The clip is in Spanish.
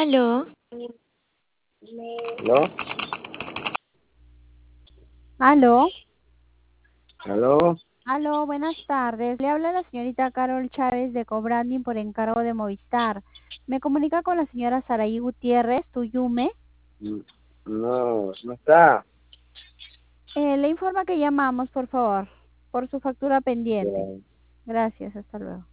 Aló, ¿No? Aló, ¿Aló? aló, buenas tardes. Le habla la señorita Carol Chávez de Cobranding por encargo de Movistar. Me comunica con la señora Saraí Gutiérrez, Tuyume. Mm, No, no está. Le informa que llamamos, por favor, por su factura pendiente. Ya. Gracias, hasta luego.